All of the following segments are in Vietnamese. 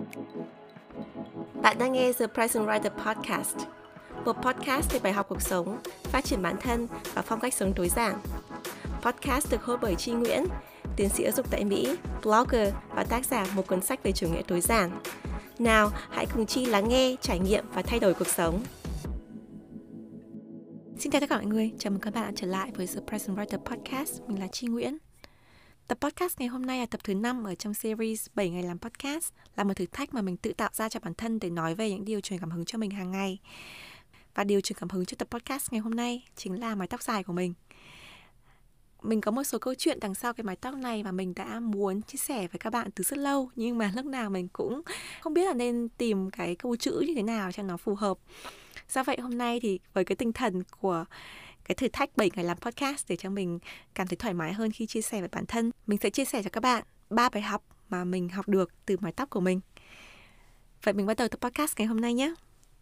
Bạn đang nghe The Present Writer Podcast, một podcast về bài học cuộc sống, phát triển bản thân và phong cách sống tối giản. Podcast được host bởi Chi Nguyễn, tiến sĩ giáo dục tại Mỹ, blogger và tác giả một cuốn sách về chủ nghĩa tối giản. Nào, hãy cùng Chi lắng nghe, trải nghiệm và thay đổi cuộc sống. Xin chào tất cả mọi người, chào mừng các bạn đã trở lại với The Present Writer Podcast. Mình là Chi Nguyễn. Tập podcast ngày hôm nay là tập thứ 5 ở trong series 7 ngày làm podcast, là một thử thách mà mình tự tạo ra cho bản thân để nói về những điều truyền cảm hứng cho mình hàng ngày. Và điều truyền cảm hứng cho tập podcast ngày hôm nay chính là mái tóc dài của mình. Mình có một số câu chuyện đằng sau cái mái tóc này mà mình đã muốn chia sẻ với các bạn từ rất lâu, nhưng mà lúc nào mình cũng không biết là nên tìm cái câu chữ như thế nào cho nó phù hợp. Do vậy hôm nay thì với cái tinh thần của cái thử thách 7 ngày làm podcast để cho mình cảm thấy thoải mái hơn khi chia sẻ với bản thân, mình sẽ chia sẻ cho các bạn 3 bài học mà mình học được từ mái tóc của mình. Vậy mình bắt đầu tập podcast ngày hôm nay nhé.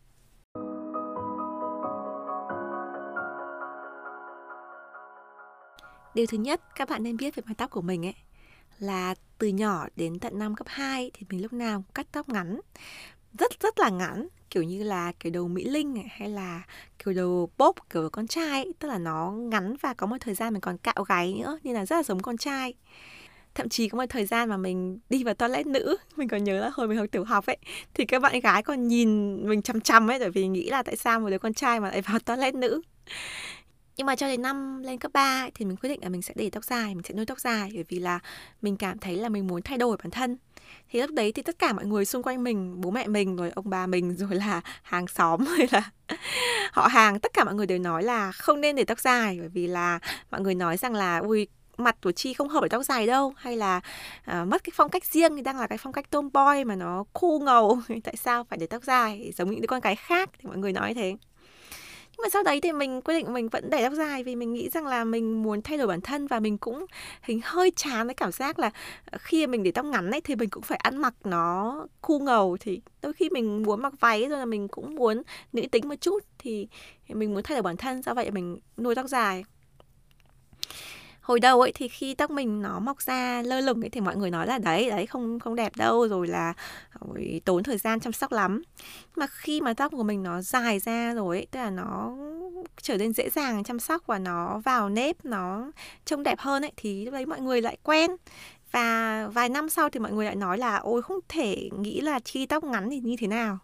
Điều thứ nhất các bạn nên biết về mái tóc của mình ấy là từ nhỏ đến tận năm cấp 2 thì mình lúc nào cũng cắt tóc ngắn, rất là ngắn, kiểu như là kiểu đầu Mỹ Linh này, hay là kiểu đầu bốp kiểu con trai ấy. Tức là nó ngắn và có một thời gian mình còn cạo gáy nữa, nên là rất là giống con trai. Thậm chí có một thời gian mà mình đi vào toilet nữ, mình còn nhớ là hồi mình học tiểu học ấy, thì các bạn gái còn nhìn mình chằm chằm ấy, bởi vì nghĩ là tại sao một đứa con trai mà lại vào toilet nữ. Nhưng mà cho đến năm lên cấp 3 ấy, thì mình quyết định là mình sẽ để tóc dài, mình sẽ nuôi tóc dài, bởi vì là mình cảm thấy là mình muốn thay đổi bản thân. Thì lúc đấy thì tất cả mọi người xung quanh mình, bố mẹ mình, rồi ông bà mình, rồi là hàng xóm, hay là họ hàng, tất cả mọi người đều nói là không nên để tóc dài, bởi vì là mọi người nói rằng là ui, mặt của Chi không hợp với tóc dài đâu, hay là mất cái phong cách riêng, thì đang là cái phong cách tomboy mà nó cool ngầu, tại sao phải để tóc dài giống những đứa con gái khác, thì mọi người nói thế. Nhưng mà sau đấy thì mình quyết định mình vẫn để tóc dài, vì mình nghĩ rằng là mình muốn thay đổi bản thân, và mình cũng hình hơi chán cái cảm giác là khi mình để tóc ngắn ấy thì mình cũng phải ăn mặc nó cool ngầu, thì đôi khi mình muốn mặc váy rồi là mình cũng muốn nữ tính một chút, thì mình muốn thay đổi bản thân, do vậy mình nuôi tóc dài. Hồi đầu ấy thì khi tóc mình nó mọc ra lơ lửng ấy thì mọi người nói là đấy không đẹp đâu, rồi là tốn thời gian chăm sóc lắm. Mà khi mà tóc của mình nó dài ra rồi ấy, tức là nó trở nên dễ dàng chăm sóc và nó vào nếp, nó trông đẹp hơn ấy, thì lúc đấy mọi người lại quen. Và vài năm sau thì mọi người lại nói là ôi, không thể nghĩ là Chi tóc ngắn thì như thế nào.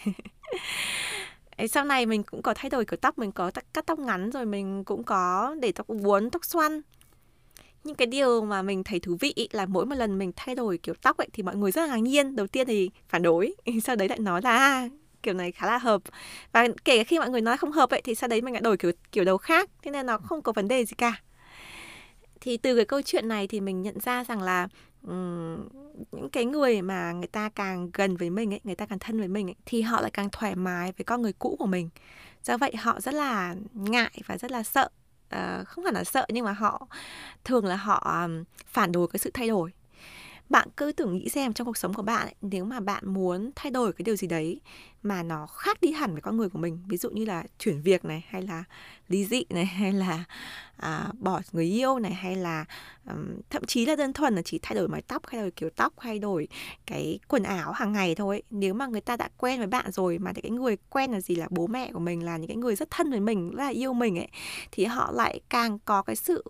Sau này mình cũng có thay đổi kiểu tóc, mình có cắt tóc ngắn, rồi mình cũng có để tóc uốn, tóc xoăn. Nhưng cái điều mà mình thấy thú vị là mỗi một lần mình thay đổi kiểu tóc ấy thì mọi người rất là ngạc nhiên. Đầu tiên thì phản đối, sau đấy lại nói là kiểu này khá là hợp. Và kể cả khi mọi người nói không hợp ấy thì sau đấy mình lại đổi kiểu đầu khác, thế nên nó không có vấn đề gì cả. Thì từ cái câu chuyện này thì mình nhận ra rằng là những cái người mà người ta càng gần với mình ấy, người ta càng thân với mình ấy, thì họ lại càng thoải mái với con người cũ của mình. Do vậy họ rất là ngại và rất là sợ. Không hẳn là sợ, nhưng mà họ thường là họ phản đối cái sự thay đổi. Bạn cứ tưởng nghĩ xem trong cuộc sống của bạn ấy, nếu mà bạn muốn thay đổi cái điều gì đấy mà nó khác đi hẳn với con người của mình, ví dụ như là chuyển việc này, hay là ly dị này, hay là bỏ người yêu này, hay là thậm chí là đơn thuần là chỉ thay đổi mái tóc, thay đổi kiểu tóc, thay đổi cái quần áo hàng ngày thôi ấy. Nếu mà người ta đã quen với bạn rồi, mà cái người quen là gì, là bố mẹ của mình, là những cái người rất thân với mình, rất là yêu mình ấy, thì họ lại càng có cái sự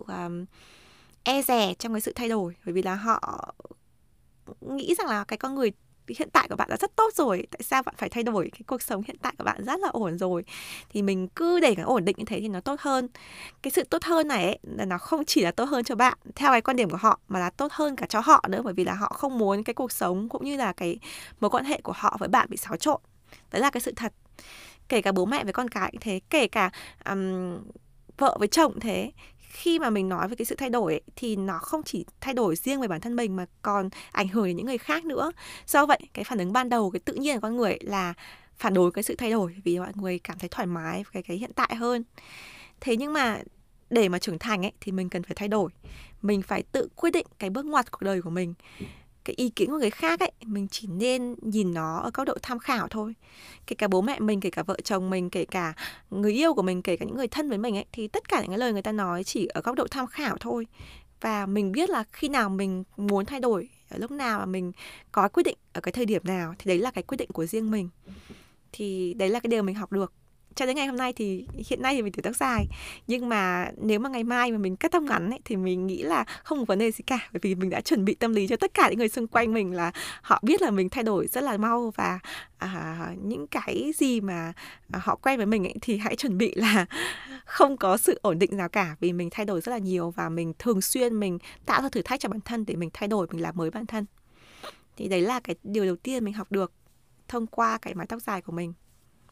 e dè trong cái sự thay đổi, bởi vì là họ nghĩ rằng là cái con người hiện tại của bạn đã rất tốt rồi, tại sao bạn phải thay đổi, cái cuộc sống hiện tại của bạn rất là ổn rồi, thì mình cứ để cái ổn định như thế thì nó tốt hơn. Cái sự tốt hơn này ấy, là nó không chỉ là tốt hơn cho bạn theo cái quan điểm của họ, mà là tốt hơn cả cho họ nữa, bởi vì là họ không muốn cái cuộc sống cũng như là cái mối quan hệ của họ với bạn bị xáo trộn. Đấy là cái sự thật. Kể cả bố mẹ với con cái cũng thế, kể cả vợ với chồng cũng thế. Khi mà mình nói về cái sự thay đổi ấy, thì nó không chỉ thay đổi riêng về bản thân mình mà còn ảnh hưởng đến những người khác nữa. Do vậy cái phản ứng ban đầu, cái tự nhiên của con người ấy là phản đối cái sự thay đổi, vì mọi người cảm thấy thoải mái với cái hiện tại hơn. Thế nhưng mà để mà trưởng thành ấy, thì mình cần phải thay đổi. Mình phải tự quyết định cái bước ngoặt cuộc đời của mình. Cái ý kiến của người khác ấy, mình chỉ nên nhìn nó ở góc độ tham khảo thôi. Kể cả bố mẹ mình, kể cả vợ chồng mình, kể cả người yêu của mình, kể cả những người thân với mình ấy, thì tất cả những cái lời người ta nói chỉ ở góc độ tham khảo thôi. và mình biết là khi nào mình muốn thay đổi, ở lúc nào mà mình có quyết định ở cái thời điểm nào, thì đấy là cái quyết định của riêng mình. Thì đấy là cái điều mình học được. Cho đến ngày hôm nay thì hiện nay thì mình tuổi tóc dài, nhưng mà nếu mà ngày mai mà mình cắt tóc ngắn ấy, thì mình nghĩ là không có vấn đề gì cả, bởi vì mình đã chuẩn bị tâm lý cho tất cả những người xung quanh mình là họ biết là mình thay đổi rất là mau, và những cái gì mà họ quen với mình ấy, thì hãy chuẩn bị là không có sự ổn định nào cả, vì mình thay đổi rất là nhiều và mình thường xuyên mình tạo ra thử thách cho bản thân để mình thay đổi, mình làm mới bản thân. Thì đấy là cái điều đầu tiên mình học được thông qua cái mái tóc dài của mình.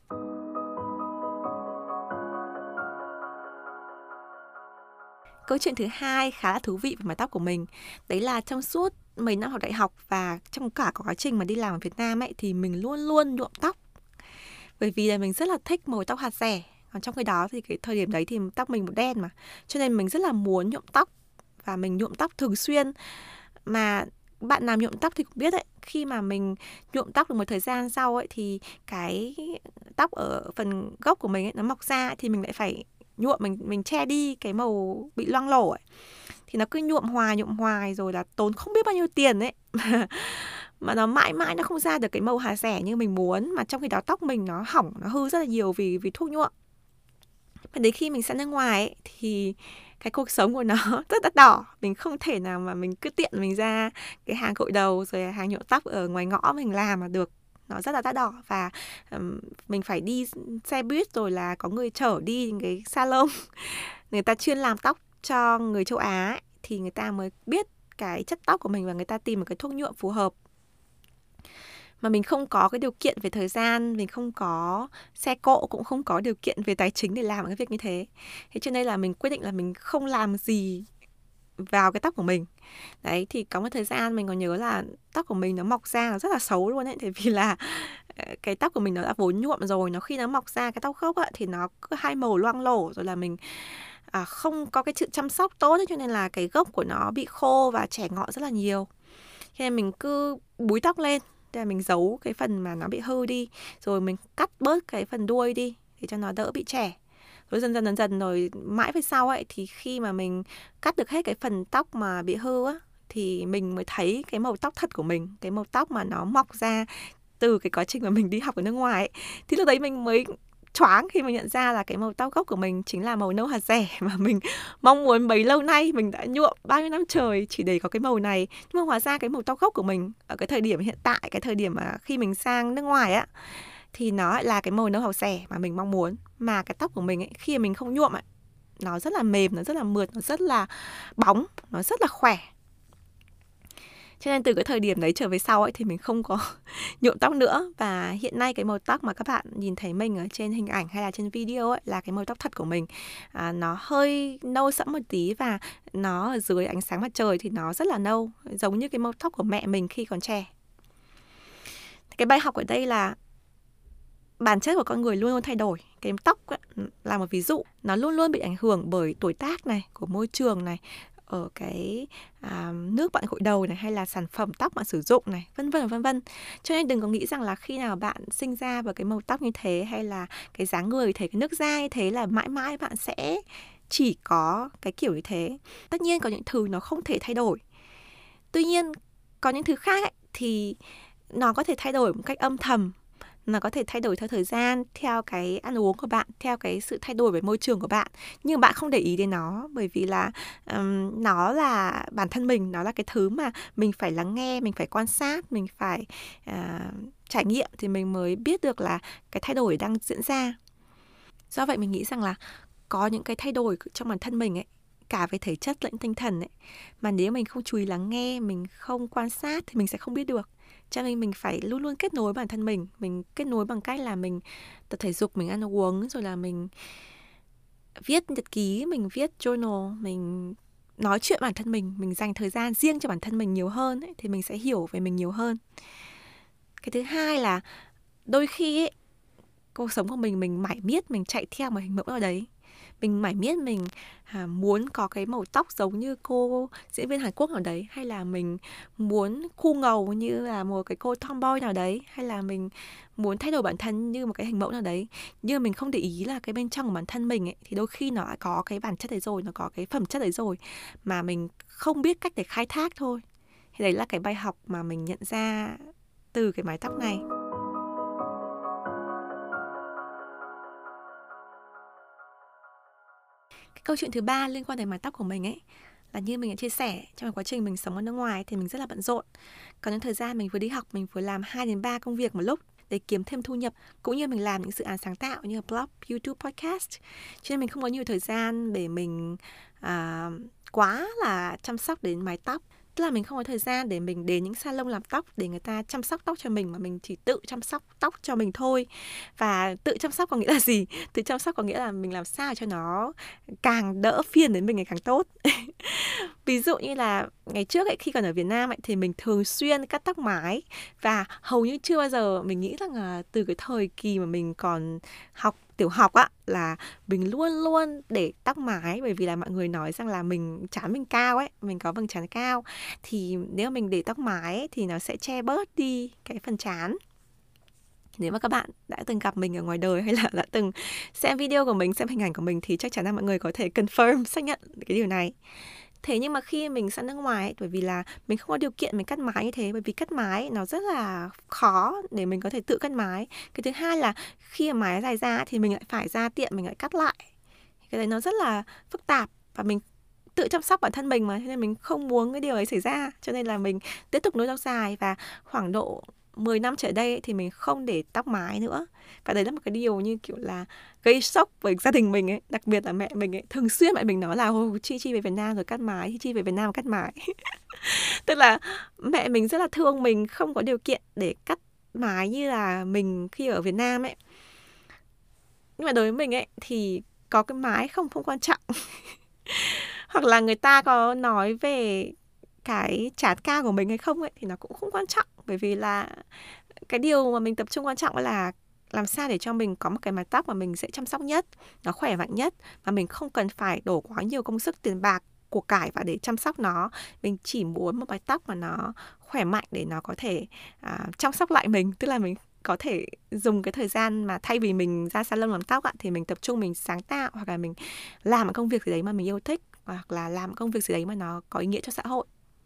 Câu chuyện thứ hai khá là thú vị về mái tóc của mình. Đấy là trong suốt mấy năm học đại học và trong cả quá trình mà đi làm ở Việt Nam ấy, thì mình luôn luôn nhuộm tóc. Bởi vì là mình rất là thích màu tóc hạt rẻ. Còn trong khi đó thì cái thời điểm đấy thì tóc mình màu đen mà. Cho nên mình rất là muốn nhuộm tóc. Và mình nhuộm tóc thường xuyên. Mà bạn nào nhuộm tóc thì cũng biết ấy, khi mà mình nhuộm tóc được một thời gian sau ấy, thì cái tóc ở phần gốc của mình ấy, nó mọc ra ấy, thì mình lại phải nhuộm, mình che đi cái màu bị loang lổ ấy. Thì nó cứ nhuộm hoài rồi là tốn không biết bao nhiêu tiền ấy. Mà nó mãi mãi nó không ra được cái màu hạt rẻ như mình muốn. Mà trong khi đó tóc mình nó hỏng, nó hư rất là nhiều vì thuốc nhuộm. Và đến khi mình sang nước ngoài ấy, thì cái cuộc sống của nó rất đắt đỏ. Mình không thể nào mà mình cứ tiện mình ra cái hàng gội đầu rồi hàng nhuộm tóc ở ngoài ngõ mình làm mà được. Nó rất là đắt đỏ và mình phải đi xe buýt rồi là có người chở đi những cái salon. Người ta chuyên làm tóc cho người châu Á ấy, thì người ta mới biết cái chất tóc của mình và người ta tìm một cái thuốc nhuộm phù hợp. Mà mình không có cái điều kiện về thời gian, mình không có xe cộ, cũng không có điều kiện về tài chính để làm cái việc như thế. Thế cho nên là mình quyết định là mình không làm gì vào cái tóc của mình. Đấy, thì có một thời gian mình còn nhớ là tóc của mình nó mọc ra nó rất là xấu luôn ấy. Tại vì là cái tóc của mình nó đã vốn nhuộm rồi, nó khi nó mọc ra cái tóc gốc ấy, thì nó cứ hai màu loang lổ, rồi là mình không có cái sự chăm sóc tốt ấy, cho nên là cái gốc của nó bị khô và chẻ ngọn rất là nhiều. Cho nên mình cứ búi tóc lên, để mình giấu cái phần mà nó bị hư đi, rồi mình cắt bớt cái phần đuôi đi để cho nó đỡ bị chẻ. Rồi dần dần rồi mãi về sau ấy, thì khi mà mình cắt được hết cái phần tóc mà bị hư á, thì mình mới thấy cái màu tóc thật của mình, cái màu tóc mà nó mọc ra từ cái quá trình mà mình đi học ở nước ngoài ấy. Thì lúc đấy mình mới choáng khi mà nhận ra là cái màu tóc gốc của mình chính là màu nâu hạt rẻ mà mình mong muốn bấy lâu nay. Mình đã nhuộm bao nhiêu năm trời chỉ để có cái màu này, nhưng mà hóa ra cái màu tóc gốc của mình ở cái thời điểm hiện tại, cái thời điểm mà khi mình sang nước ngoài á, thì nó là cái màu nâu hạt rẻ mà mình mong muốn. Mà cái tóc của mình ấy, khi mà mình không nhuộm ấy, nó rất là mềm, nó rất là mượt, nó rất là bóng, nó rất là khỏe. Cho nên từ cái thời điểm đấy trở về sau ấy, thì mình không có nhuộm tóc nữa. Và hiện nay cái màu tóc mà các bạn nhìn thấy mình ở trên hình ảnh hay là trên video ấy, là cái màu tóc thật của mình. Nó hơi nâu sẫm một tí và nó ở dưới ánh sáng mặt trời thì nó rất là nâu, giống như cái màu tóc của mẹ mình khi còn trẻ. Cái bài học ở đây là bản chất của con người luôn luôn thay đổi. Cái tóc ấy, là một ví dụ. Nó luôn luôn bị ảnh hưởng bởi tuổi tác này, của môi trường này, ở cái nước bạn gội đầu này, hay là sản phẩm tóc bạn sử dụng này, vân vân vân vân. Cho nên đừng có nghĩ rằng là khi nào bạn sinh ra với cái màu tóc như thế, hay là cái dáng người thế, cái nước da như thế là mãi mãi bạn sẽ chỉ có cái kiểu như thế. Tất nhiên có những thứ nó không thể thay đổi. Tuy nhiên có những thứ khác ấy, thì nó có thể thay đổi một cách âm thầm. Nó có thể thay đổi theo thời gian, theo cái ăn uống của bạn, theo cái sự thay đổi về môi trường của bạn. Nhưng bạn không để ý đến nó, bởi vì là nó là bản thân mình, nó là cái thứ mà mình phải lắng nghe, mình phải quan sát, mình phải trải nghiệm thì mình mới biết được là cái thay đổi đang diễn ra. Do vậy mình nghĩ rằng là có những cái thay đổi trong bản thân mình ấy, cả về thể chất lẫn tinh thần ấy, mà nếu mình không chú ý lắng nghe, mình không quan sát thì mình sẽ không biết được. Cho nên mình phải luôn luôn kết nối bản thân mình kết nối bằng cách là mình tập thể dục, mình ăn uống, rồi là mình viết nhật ký, mình viết journal, mình nói chuyện bản thân mình dành thời gian riêng cho bản thân mình nhiều hơn ấy, thì mình sẽ hiểu về mình nhiều hơn. Cái thứ hai là đôi khi ấy, cuộc sống của mình mải miết, mình chạy theo một hình mẫu nào đấy. mình mải miết mình muốn có cái màu tóc giống như cô diễn viên Hàn Quốc nào đấy, hay là mình muốn cool ngầu như là một cái cô tomboy nào đấy, hay là mình muốn thay đổi bản thân như một cái hình mẫu nào đấy, nhưng mình không để ý là cái bên trong của bản thân mình ấy, thì đôi khi nó đã có cái bản chất đấy rồi, nó có cái phẩm chất đấy rồi, mà mình không biết cách để khai thác thôi. Thì đấy là cái bài học mà mình nhận ra từ cái mái tóc này. Cái câu chuyện thứ ba liên quan đến mái tóc của mình ấy là như mình đã chia sẻ, trong quá trình mình sống ở nước ngoài thì mình rất là bận rộn. Có những thời gian mình vừa đi học, mình vừa làm 2 đến 3 công việc một lúc để kiếm thêm thu nhập, cũng như mình làm những dự án sáng tạo như là blog, YouTube, podcast. Cho nên mình không có nhiều thời gian để mình quá là chăm sóc đến mái tóc. Tức là mình không có thời gian để mình đến những salon làm tóc để người ta chăm sóc tóc cho mình, mà mình chỉ tự chăm sóc tóc cho mình thôi. Và tự chăm sóc có nghĩa là gì? Tự chăm sóc có nghĩa là mình làm sao cho nó càng đỡ phiền đến mình ngày càng tốt. Ví dụ như là ngày trước ấy, khi còn ở Việt Nam ấy, thì mình thường xuyên cắt tóc mái. Và hầu như chưa bao giờ, mình nghĩ rằng là từ cái thời kỳ mà mình còn học tiểu học á, là mình luôn luôn để tóc mái. Bởi vì là mọi người nói rằng là trán mình cao ấy, mình có vầng trán cao, thì nếu mà mình để tóc mái ấy, thì nó sẽ che bớt đi cái phần trán. Nếu mà các bạn đã từng gặp mình ở ngoài đời, hay là đã từng xem video của mình, xem hình ảnh của mình, thì chắc chắn là mọi người có thể confirm, xác nhận cái điều này. Thế nhưng mà khi mình sang nước ngoài ấy, bởi vì là mình không có điều kiện mình cắt mái như thế, bởi vì cắt mái nó rất là khó để mình có thể tự cắt mái. Cái thứ hai là khi mà mái dài ra thì mình lại phải ra tiệm mình lại cắt lại. Cái đấy nó rất là phức tạp, và mình tự chăm sóc bản thân mình mà, cho nên mình không muốn cái điều ấy xảy ra. Cho nên là mình tiếp tục nuôi tóc dài, và khoảng độ 10 năm trở đây thì mình không để tóc mái nữa. Và đấy là một cái điều như kiểu là gây sốc với gia đình mình ấy. Đặc biệt là mẹ mình ấy, thường xuyên mẹ mình nói là Chi về Việt Nam rồi cắt mái, Chi về Việt Nam cắt mái. Tức là mẹ mình rất là thương mình không có điều kiện để cắt mái như là mình khi ở Việt Nam ấy. Nhưng mà đối với mình ấy thì có cái mái không quan trọng. Hoặc là người ta có nói về cái trán cao của mình hay không ấy, thì nó cũng không quan trọng. Bởi vì là cái điều mà mình tập trung quan trọng là làm sao để cho mình có một cái mái tóc mà mình sẽ chăm sóc nhất, nó khỏe mạnh nhất, mà mình không cần phải đổ quá nhiều công sức, tiền bạc, của cải vào để chăm sóc nó. Mình chỉ muốn một mái tóc mà nó khỏe mạnh để nó có thể chăm sóc lại mình. Tức là mình có thể dùng cái thời gian mà thay vì mình ra salon làm tóc thì mình tập trung mình sáng tạo, hoặc là mình làm một công việc gì đấy mà mình yêu thích, hoặc là làm một công việc gì đấy mà nó có ý nghĩa cho xã hội.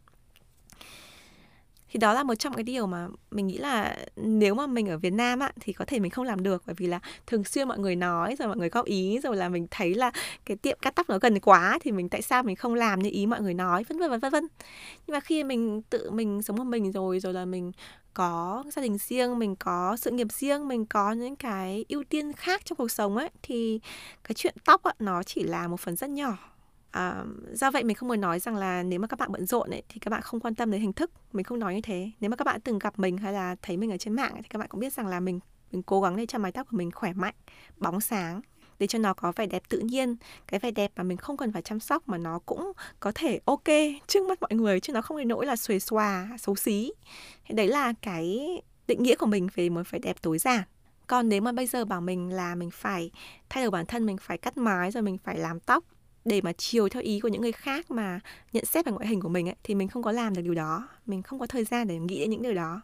Thì đó là một trong cái điều mà mình nghĩ là nếu mà mình ở Việt Nam thì có thể mình không làm được. Bởi vì là thường xuyên mọi người nói, rồi mọi người góp ý, rồi là mình thấy là cái tiệm cắt tóc nó gần quá, thì tại sao mình không làm như ý mọi người nói, vân vân. Nhưng mà khi mình tự mình sống một mình rồi là mình có gia đình riêng, mình có sự nghiệp riêng, mình có những cái ưu tiên khác trong cuộc sống ấy, thì cái chuyện tóc nó chỉ là một phần rất nhỏ. Do vậy mình không muốn nói rằng là nếu mà các bạn bận rộn thì các bạn không quan tâm đến hình thức. Mình không nói như thế. Nếu mà các bạn từng gặp mình hay là thấy mình ở trên mạng thì các bạn cũng biết rằng là mình cố gắng để cho mái tóc của mình khỏe mạnh, bóng sáng, để cho nó có vẻ đẹp tự nhiên. Cái vẻ đẹp mà mình không cần phải chăm sóc, mà nó cũng có thể ok trước mắt mọi người, chứ nó không đến nỗi là xuề xòa, xấu xí. Thế đấy là cái định nghĩa của mình về một vẻ đẹp tối giản. Còn nếu mà bây giờ bảo mình là mình phải thay đổi bản thân, mình phải cắt mái, rồi mình phải làm tóc để mà chiều theo ý của những người khác mà nhận xét về ngoại hình của mình thì mình không có làm được điều đó. Mình không có thời gian để nghĩ đến những điều đó.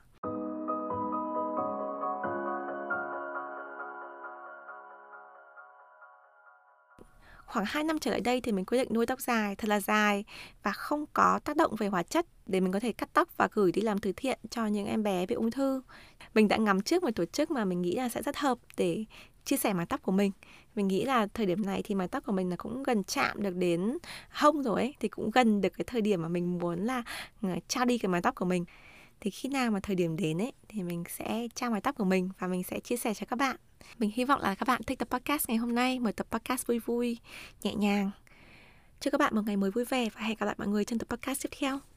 Khoảng 2 năm trở lại đây thì mình quyết định nuôi tóc dài, thật là dài, và không có tác động về hóa chất, để mình có thể cắt tóc và gửi đi làm từ thiện cho những em bé bị ung thư. Mình đã ngắm trước một tổ chức mà mình nghĩ là sẽ rất hợp để chia sẻ mái tóc của mình. Mình nghĩ là thời điểm này thì mái tóc của mình là cũng gần chạm được đến hông rồi ấy, thì cũng gần được cái thời điểm mà mình muốn là trao đi cái mái tóc của mình. Thì khi nào mà thời điểm đến thì mình sẽ trao mái tóc của mình và mình sẽ chia sẻ cho các bạn. Mình hy vọng là các bạn thích tập podcast ngày hôm nay, một tập podcast vui vui, nhẹ nhàng. Chúc các bạn một ngày mới vui vẻ, và hẹn gặp lại mọi người trong tập podcast tiếp theo.